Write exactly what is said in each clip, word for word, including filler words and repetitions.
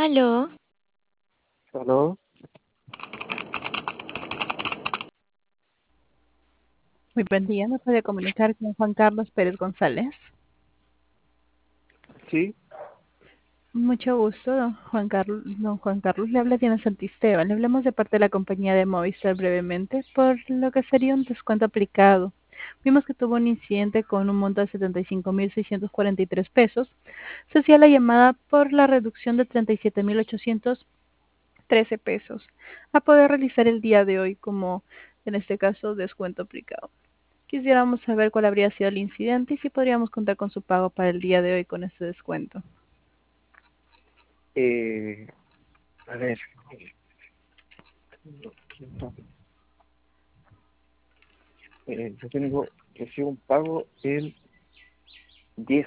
Aló, ¿Aló? Muy buen día, ¿me puede comunicar con Juan Carlos Pérez González? Sí, Mucho gusto, don Juan Carlos. Don Juan Carlos, le habla Diana Santisteban. Le hablamos de parte de la compañía de Movistar brevemente por lo que sería un descuento aplicado. Vimos que tuvo un incidente con un monto de setenta y cinco mil seiscientos cuarenta y tres pesos. Se hacía la llamada por la reducción de treinta y siete mil ochocientos trece pesos a poder realizar el día de hoy como, en este caso, descuento aplicado. Quisiéramos saber cuál habría sido el incidente y si podríamos contar con su pago para el día de hoy con este descuento. eh, a ver, eh, yo tengo, recibo un pago el diez,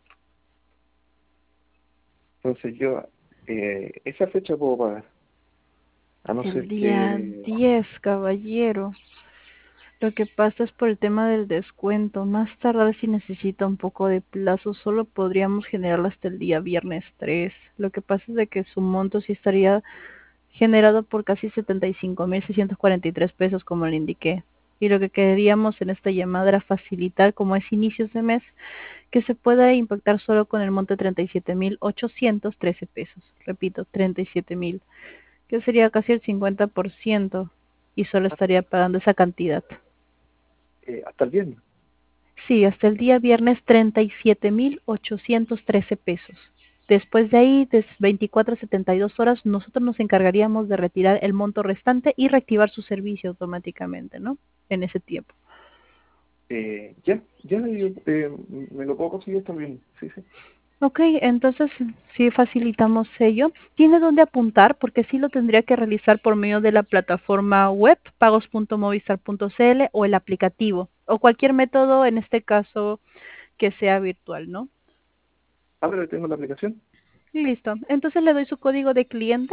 entonces yo, eh, esa fecha puedo pagar, a no El ser día que, diez, caballero. Lo que pasa es por el tema del descuento. Más tardar si necesita un poco de plazo, solo podríamos generarlo hasta el día viernes tres. Lo que pasa es de que su monto sí estaría generado por casi setenta y cinco mil seiscientos cuarenta y tres pesos, como le indiqué. Y lo que queríamos en esta llamada era facilitar, como es inicios de mes, que se pueda impactar solo con el monto de treinta y siete mil ochocientos trece pesos. Repito, treinta y siete mil, que sería casi el cincuenta por ciento y solo estaría pagando esa cantidad. eh, hasta el viernes. Sí, hasta el día viernes treinta y siete mil ochocientos trece pesos. Después de ahí, de veinticuatro a setenta y dos horas, nosotros nos encargaríamos de retirar el monto restante y reactivar su servicio automáticamente, ¿no? En ese tiempo. Eh, ya, ya, yo, eh, me lo puedo conseguir hasta el viernes, sí, sí. Ok, entonces sí facilitamos ello. ¿Tiene dónde apuntar? Porque sí lo tendría que realizar por medio de la plataforma web pagos punto movistar punto c l o el aplicativo o cualquier método, en este caso, que sea virtual, ¿no? Ah, pero tengo la aplicación. Listo. Entonces le doy su código de cliente.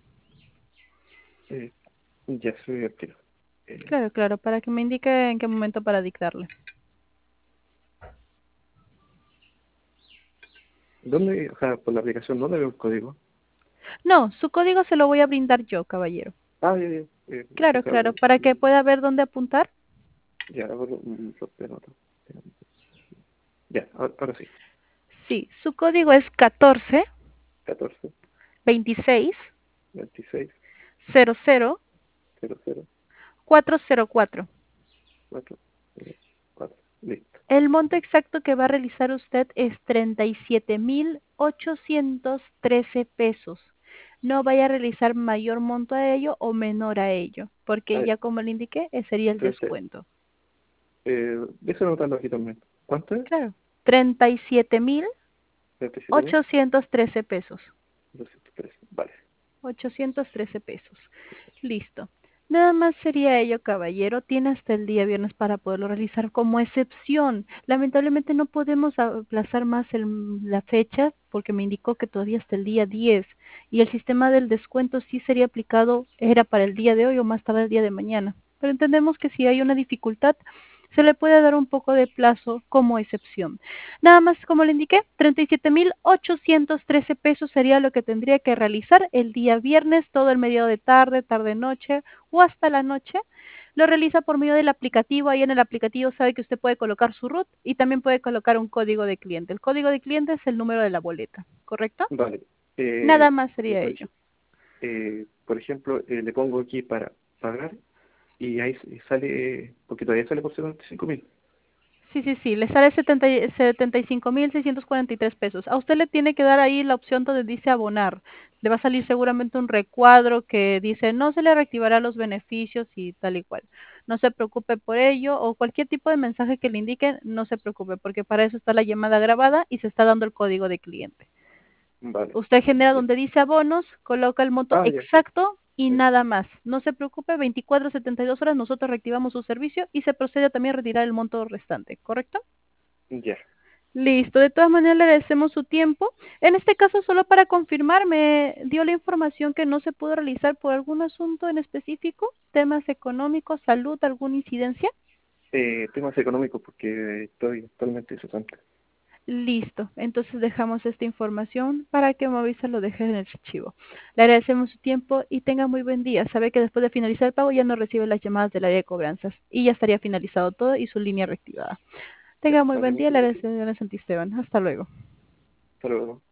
eh, ya soy el tiro. Eh, Claro, claro, para que me indique en qué momento para dictarle. ¿Dónde, o sea, por la aplicación, dónde veo el código? No, su código se lo voy a brindar yo, caballero. Ah, ya, ya, eh, o Claro, sea, claro, para que pueda ver dónde apuntar. ya, ahora, mm, lo anoto. Ya, ahora, ahora sí, Sí, su código es catorce catorce, veintiséis veintiséis, cero cero cero cero, cuatro cero cuatro. cuatro, cero, cuatro, listo. El monto exacto que va a realizar usted es treinta y siete mil ochocientos trece pesos. No vaya a realizar mayor monto a ello o menor a ello, A porque ver, ya como le indiqué, ese sería el treinta, descuento. eh, déjame anotarlo aquí también. ¿Cuánto es? Claro, treinta y siete mil treinta y siete mil ochocientos trece pesos. doscientos tres. Vale. ochocientos trece pesos. Listo. Nada más sería ello, caballero. Tiene hasta el día viernes para poderlo realizar como excepción. Lamentablemente no podemos aplazar más el- la fecha porque me indicó que todavía hasta el día diez y el sistema del descuento sí sería aplicado, era para el día de hoy o más tarde el día de mañana. Pero entendemos que si hay una dificultad, se le puede dar un poco de plazo como excepción. Nada más, como le indiqué, treinta y siete mil ochocientos trece pesos sería lo que tendría que realizar el día viernes, todo el medio de tarde, tarde-noche o hasta la noche. Lo realiza por medio del aplicativo. Ahí en el aplicativo sabe que usted puede colocar su root y también puede colocar un código de cliente. El código de cliente es el número de la boleta, ¿correcto? Vale. Nada Eh, más eh, sería por, ello. ej- eh, por ejemplo, eh, le pongo aquí para pagar y ahí s- sale, porque todavía sale por setenta y cinco mil. Sí, sí, sí, le sale setenta y- setenta y cinco mil seiscientos cuarenta y tres pesos. A usted le tiene que dar ahí la opción donde dice abonar. Le va a salir seguramente un recuadro que dice no se le reactivará los beneficios y tal y cual. No se preocupe por ello o cualquier tipo de mensaje que le indique, no se preocupe porque para eso está la llamada grabada y se está dando el código de cliente. Vale. Usted genera Ya. donde dice abonos, coloca el monto Ah, ya. exacto y Eh, nada más. No se preocupe, veinticuatro a setenta y dos horas nosotros reactivamos su servicio y se procede también a retirar el monto restante, ¿correcto? ya. Listo, de todas maneras le agradecemos su tiempo. En este caso, solo para confirmar, me dio la información que no se pudo realizar por algún asunto en específico, temas económicos, salud, alguna incidencia. Eh, temas económicos porque estoy actualmente cesante. Listo. Entonces dejamos esta información para que Movisa lo deje en el archivo. Le agradecemos su tiempo y tenga muy buen día. Sabe que después de finalizar el pago ya no recibe las llamadas del área de cobranzas y ya estaría finalizado todo y su línea reactivada. Ya, Tenga muy vale, buen día. muchas Le gracias. agradecemos a Santisteban. Hasta luego. Hasta luego.